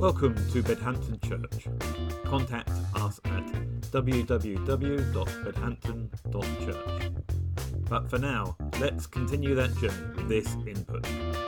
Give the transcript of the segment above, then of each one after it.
Welcome to Bedhampton Church. Contact us at www.bedhampton.church. But for now, let's continue that journey with this input.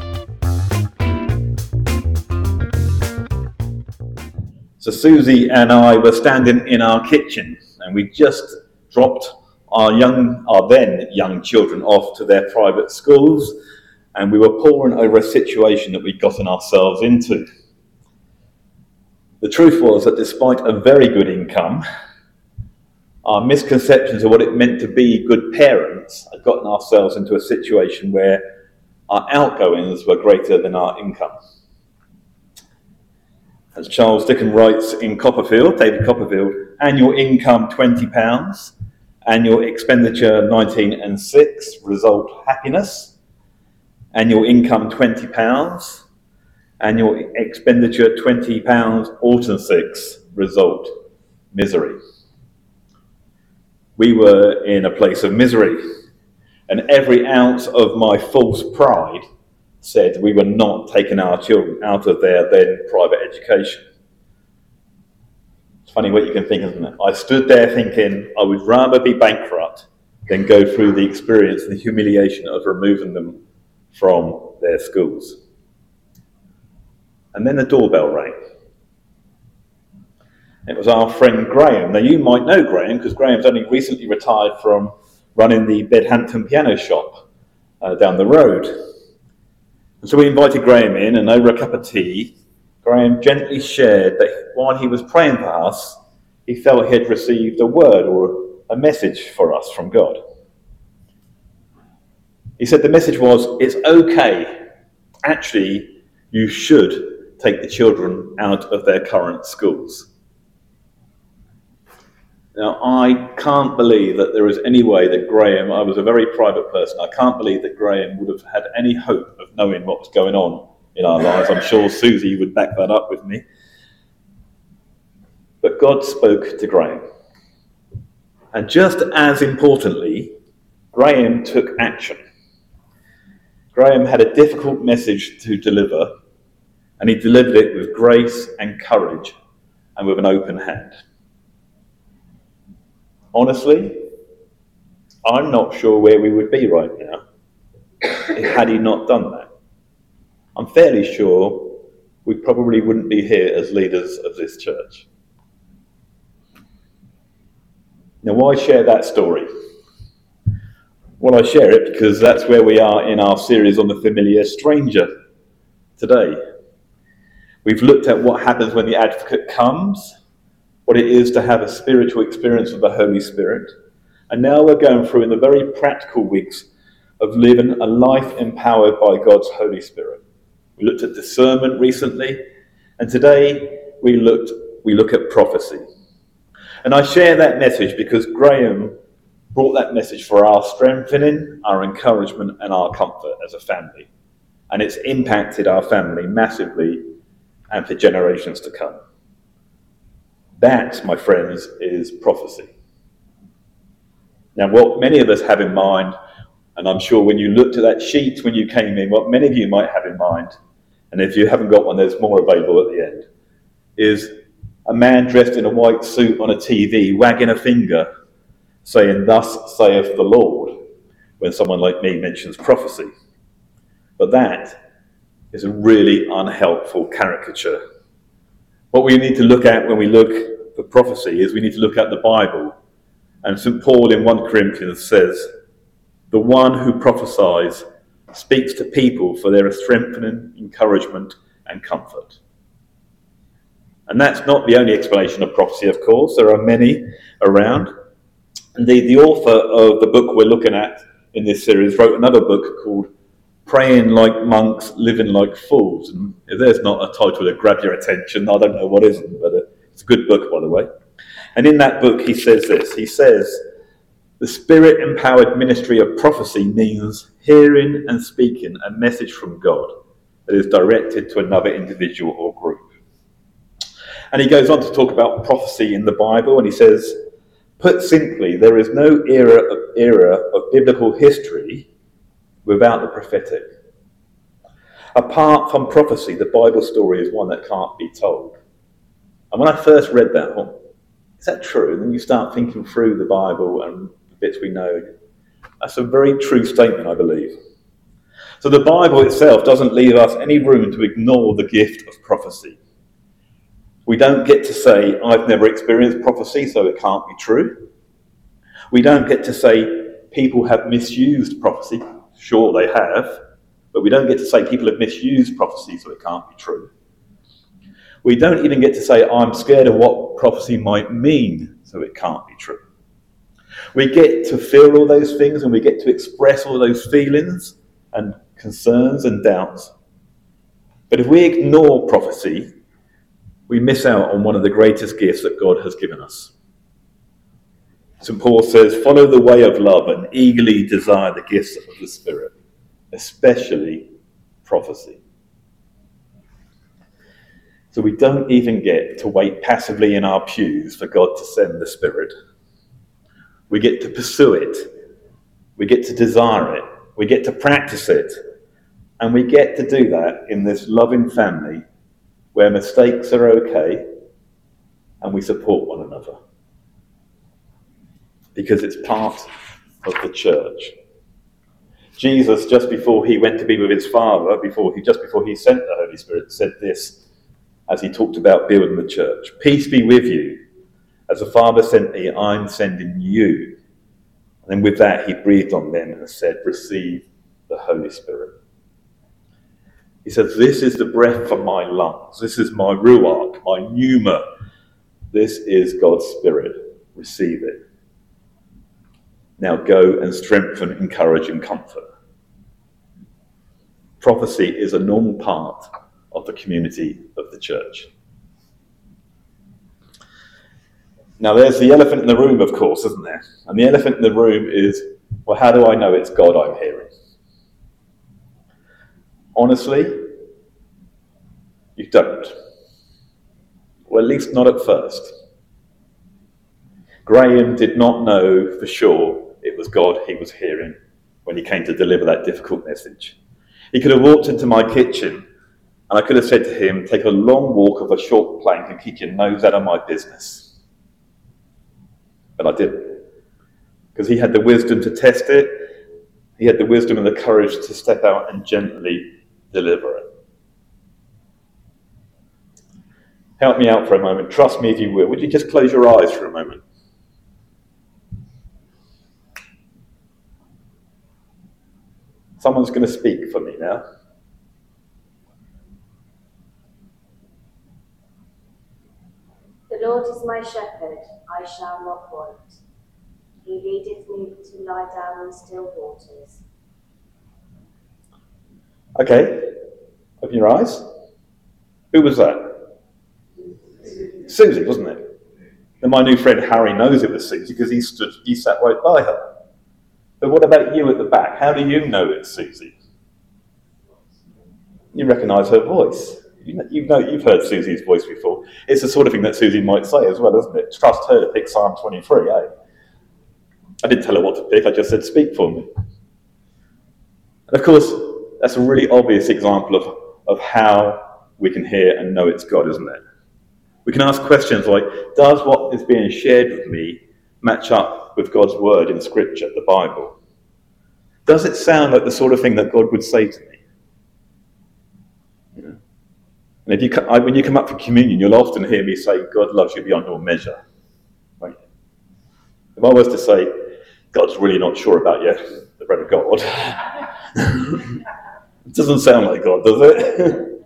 So Susie and I were standing in our kitchen and we just dropped our then young children off to their private schools, and we were poring over a situation that we'd gotten ourselves into. The truth was that despite a very good income, our misconceptions of what it meant to be good parents had gotten ourselves into a situation where our outgoings were greater than our income. As Charles Dickens writes in David Copperfield, annual income £20, annual expenditure 19 and 6, result happiness. Annual income £20, annual expenditure £20, alt and 6, result misery. We were in a place of misery, and every ounce of my false pride said we were not taking our children out of their then private education. It's funny what you can think, isn't it? I stood there thinking I would rather be bankrupt than go through the experience and the humiliation of removing them from their schools. And then the doorbell rang. It was our friend Graham. Now you might know Graham because Graham's only recently retired from running the Bedhampton piano shop down the road. And so we invited Graham in, and over a cup of tea, Graham gently shared that while he was praying for us, he felt he had received a word or a message for us from God. He said the message was, it's okay. Actually, you should take the children out of their current schools. Now, I can't believe that there is any way that Graham, I was a very private person, I can't believe that Graham would have had any hope of knowing what was going on in our lives. I'm sure Susie would back that up with me. But God spoke to Graham. And just as importantly, Graham took action. Graham had a difficult message to deliver, and he delivered it with grace and courage and with an open hand. Honestly, I'm not sure where we would be right now had he not done that. I'm fairly sure we probably wouldn't be here as leaders of this church. Now, why share that story? Well, I share it because that's where we are in our series on the familiar stranger today. We've looked at what happens when the advocate comes, what it is to have a spiritual experience of the Holy Spirit. And now we're going through in the very practical weeks of living a life empowered by God's Holy Spirit. We looked at discernment recently, and today we look at prophecy. And I share that message because Graham brought that message for our strengthening, our encouragement, and our comfort as a family. And it's impacted our family massively and for generations to come. That, my friends, is prophecy. Now, what many of us have in mind, and I'm sure when you looked at that sheet when you came in, what many of you might have in mind, and if you haven't got one, there's more available at the end, is a man dressed in a white suit on a TV, wagging a finger, saying, "Thus saith the Lord," when someone like me mentions prophecy. But that is a really unhelpful caricature. What we need to look at when we look for prophecy is we need to look at the Bible. And St. Paul in 1 Corinthians says, "The one who prophesies speaks to people for their strengthening, encouragement, and comfort." And that's not the only explanation of prophecy, of course. There are many around. Indeed, the author of the book we're looking at in this series wrote another book called Praying Like Monks, Living Like Fools. And if there's not a title that grabs your attention, I don't know what isn't, but it's a good book, by the way. And in that book, he says this. He says, the Spirit-empowered ministry of prophecy means hearing and speaking a message from God that is directed to another individual or group. And he goes on to talk about prophecy in the Bible, and he says, put simply, there is no era of biblical history without the prophetic. Apart from prophecy, the Bible story is one that can't be told. And when I first read that, I thought, is that true? And then you start thinking through the Bible and the bits we know. That's a very true statement, I believe. So the Bible itself doesn't leave us any room to ignore the gift of prophecy. We don't get to say, I've never experienced prophecy, so it can't be true. We don't get to say, people have misused prophecy. Sure, they have. But we don't get to say people have misused prophecy, so it can't be true. We don't even get to say, I'm scared of what prophecy might mean, so it can't be true. We get to feel all those things, and we get to express all those feelings and concerns and doubts. But if we ignore prophecy, we miss out on one of the greatest gifts that God has given us. St. Paul says, follow the way of love and eagerly desire the gifts of the Spirit, especially prophecy. So we don't even get to wait passively in our pews for God to send the Spirit. We get to pursue it. We get to desire it. We get to practice it. And we get to do that in this loving family where mistakes are okay and we support one another. Because it's part of the church. Jesus, just before he went to be with his Father, just before he sent the Holy Spirit, said this as he talked about building the church. Peace be with you. As the Father sent me, I'm sending you. And then with that, he breathed on them and said, receive the Holy Spirit. He says, this is the breath from my lungs. This is my ruach, my pneuma. This is God's Spirit. Receive it. Now go and strengthen, encourage, and comfort. Prophecy is a normal part of the community of the church. Now there's the elephant in the room, of course, isn't there? And the elephant in the room is, well, how do I know it's God I'm hearing? Honestly, you don't. Well, at least not at first. Graham did not know for sure it was God he was hearing when he came to deliver that difficult message. He could have walked into my kitchen and I could have said to him, take a long walk of a short plank and keep your nose out of my business. But I didn't. Because he had the wisdom to test it. He had the wisdom and the courage to step out and gently deliver it. Help me out for a moment. Trust me if you will. Would you just close your eyes for a moment? Someone's going to speak for me now. The Lord is my shepherd, I shall not want. He leadeth me to lie down in still waters. Okay, open your eyes. Who was that? Susie, wasn't it? And my new friend Harry knows it was Susie because he sat right by her. But what about you at the back? How do you know it's Susie? You recognise her voice. You've heard Susie's voice before. It's the sort of thing that Susie might say as well, isn't it? Trust her to pick Psalm 23, eh? I didn't tell her what to pick, I just said, speak for me. And of course, that's a really obvious example of how we can hear and know it's God, isn't it? We can ask questions like, does what is being shared with me match up with God's word in Scripture, the Bible? Does it sound like the sort of thing that God would say to me? And when you come up for communion, you'll often hear me say, God loves you beyond your measure. Right? If I was to say, God's really not sure about you, the bread of God, it doesn't sound like God, does it?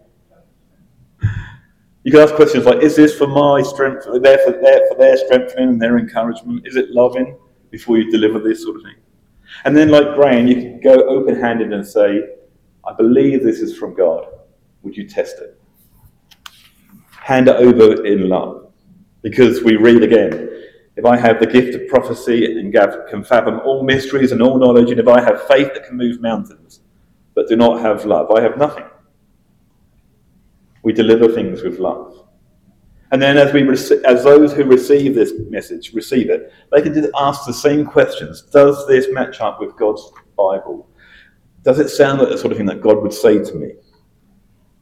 You can ask questions like, is this for my strength, for their strengthening and their encouragement? Is it loving before you deliver this sort of thing? And then like Graham, you can go open-handed and say, I believe this is from God. Would you test it? Hand it over in love. Because we read again, if I have the gift of prophecy and can fathom all mysteries and all knowledge, and if I have faith that can move mountains, but do not have love, I have nothing. We deliver things with love. And then as those who receive this message receive it, they can just ask the same questions. Does this match up with God's Bible? Does it sound like the sort of thing that God would say to me?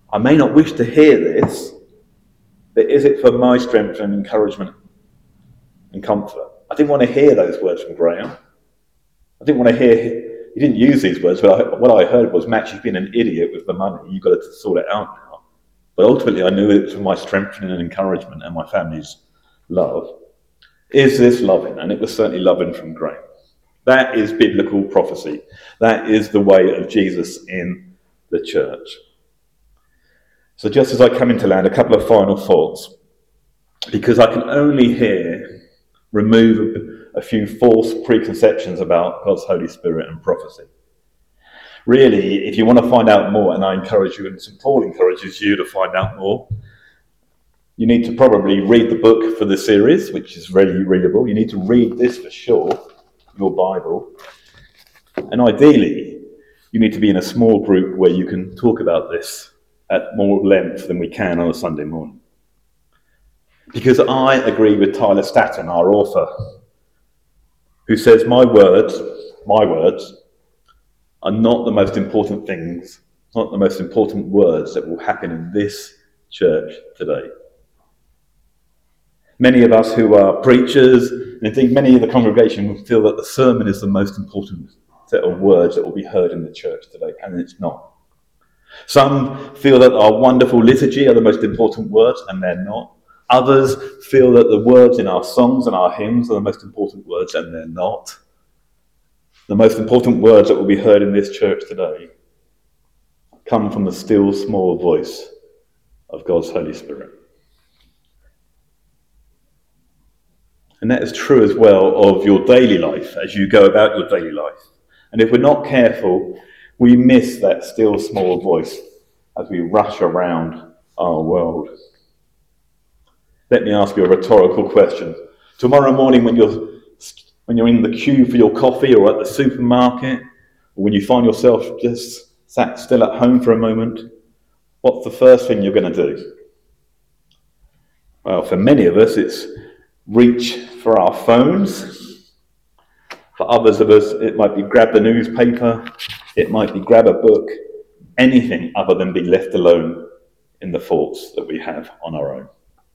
I may not wish to hear this, but is it for my strength and encouragement and comfort? I didn't want to hear those words from Graham. I didn't want to hear, he didn't use these words, but what I heard was, Max, you've been an idiot with the money. You've got to sort it out now. But ultimately, I knew it was for my strengthening and encouragement and my family's love. Is this loving? And it was certainly loving from Graham. That is biblical prophecy. That is the way of Jesus in the church. So just as I come into land, a couple of final thoughts, because I can only remove a few false preconceptions about God's Holy Spirit and prophecy. Really, if you want to find out more, and I encourage you, and St. Paul encourages you to find out more, you need to probably read the book for the series, which is really readable. You need to read this for sure, your Bible. And ideally, you need to be in a small group where you can talk about this at more length than we can on a Sunday morning. Because I agree with Tyler Staton, our author, who says, my words are not the most important things, not the most important words that will happen in this church today. Many of us who are preachers, and indeed many of the congregation, feel that the sermon is the most important set of words that will be heard in the church today, and it's not. Some feel that our wonderful liturgy are the most important words, and they're not. Others feel that the words in our songs and our hymns are the most important words, and they're not. The most important words that will be heard in this church today come from the still small voice of God's Holy Spirit. And that is true as well of your daily life as you go about your daily life. And if we're not careful, we miss that still small voice as we rush around our world. Let me ask you a rhetorical question. Tomorrow morning when you're in the queue for your coffee or at the supermarket, or when you find yourself just sat still at home for a moment, what's the first thing you're going to do? Well, for many of us, it's reach for our phones. For others of us, it might be grab the newspaper, it might be grab a book, anything other than be left alone in the thoughts that we have on our own.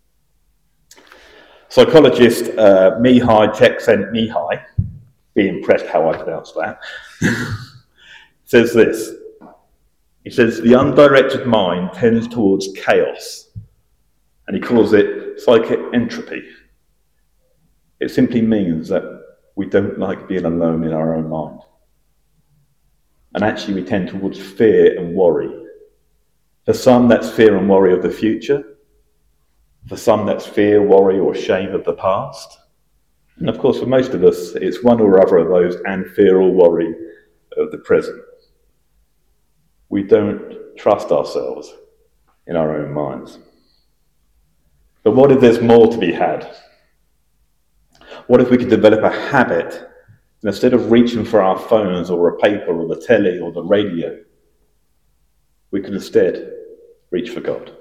Psychologist Mihai Csikszentmihalyi, be impressed how I pronounce that, says this. He says, the undirected mind tends towards chaos, and he calls it psychic entropy. It simply means that we don't like being alone in our own mind. And actually we tend towards fear and worry. For some, that's fear and worry of the future. For some, that's fear, worry, or shame of the past. And of course, for most of us, it's one or other of those and fear or worry of the present. We don't trust ourselves in our own minds. But what if there's more to be had? What if we could develop a habit, and instead of reaching for our phones or a paper or the telly or the radio, we could instead reach for God?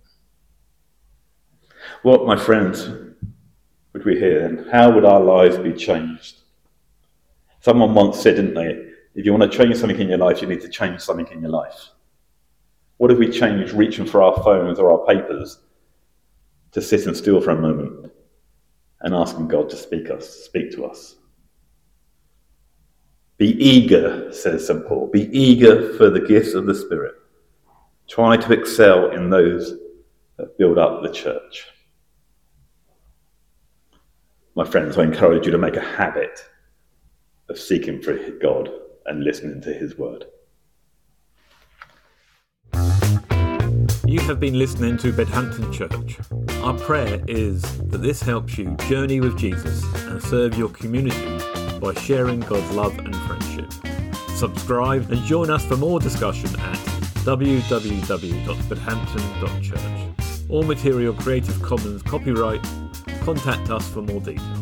What, my friends, would we hear then? How would our lives be changed? Someone once said, didn't they, if you want to change something in your life, you need to change something in your life. What if we changed reaching for our phones or our papers to sit and still for a moment and asking God to speak to us? Be eager, says St. Paul. Be eager for the gifts of the Spirit. Try to excel in those that build up the church. My friends, I encourage you to make a habit of seeking for God and listening to his word. You have been listening to Bedhampton Church. Our prayer is that this helps you journey with Jesus and serve your community by sharing God's love and friendship. Subscribe and join us for more discussion at www.bedhampton.church. All material Creative Commons copyright. Contact us for more details.